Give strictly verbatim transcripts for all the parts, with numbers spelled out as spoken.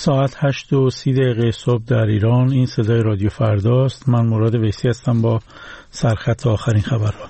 ساعت هشت و سی دقیقه صبح در ایران. این صدای رادیو فرداست. من مراد ویسی هستم با سرخط آخرین خبرها.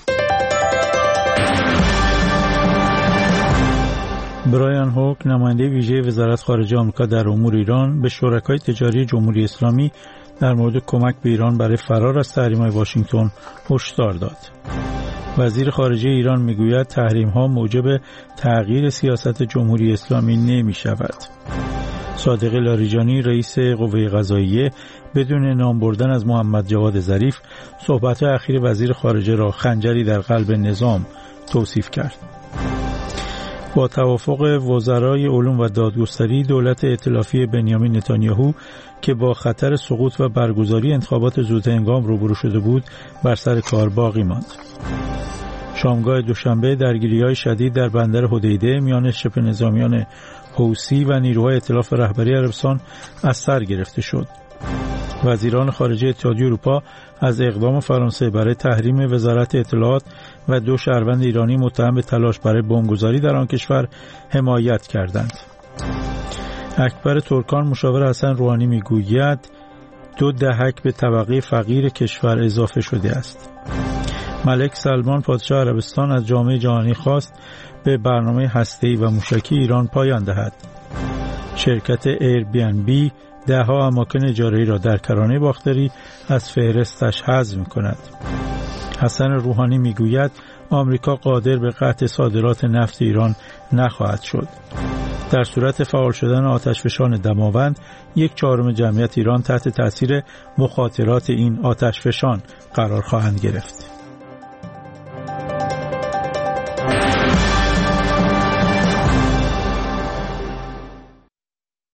برایان هوک، نماینده ویژه وزارت خارجه آمریکا در امور ایران، به شرکای تجاری جمهوری اسلامی در مورد کمک به ایران برای فرار از تحریم‌های واشنگتن هشدار داد. وزیر خارجه ایران میگوید تحریم‌ها موجب تغییر سیاست جمهوری اسلامی نمی‌شود. صادق لاریجانی، رئیس قوه قضاییه، بدون نام بردن از محمد جواد ظریف، صحبت اخیر وزیر خارجه را خنجری در قلب نظام توصیف کرد. با توافق وزرای علوم و دادگستری، دولت ائتلافی بنیامین نتانیاهو که با خطر سقوط و برگزاری انتخابات زودهنگام روبرو شده بود، بر سر کار باقی ماند. شامگاه دوشنبه درگیری‌های شدید در بندر حدیده میان شبه نظامیان حوثی و نیروهای ائتلاف رهبری عربستان از سر گرفته شد. وزیران خارجه اتحادیه اروپا از اقدام فرانسه برای تحریم وزارت اطلاعات و دو شهروند ایرانی متهم به تلاش برای بمبگذاری در آن کشور حمایت کردند. اکبر ترکان، مشاور حسن روحانی، میگوید دو دهک به طبقه فقیر کشور اضافه شده است. ملک سلمان، پادشاه عربستان، از جامعه جهانی خواست به برنامه هسته‌ای و موشکی ایران پایان دهد. شرکت ایر بی ان بی ده‌ها اماکن اجاره‌ای را در کرانه باختری از فهرستش حذف می‌کند. حسن روحانی میگوید آمریکا قادر به قطع صادرات نفت ایران نخواهد شد. در صورت فعال شدن آتشفشان دماوند، یک چهارم جمعیت ایران تحت تأثیر مخاطرات این آتشفشان قرار خواهند گرفت.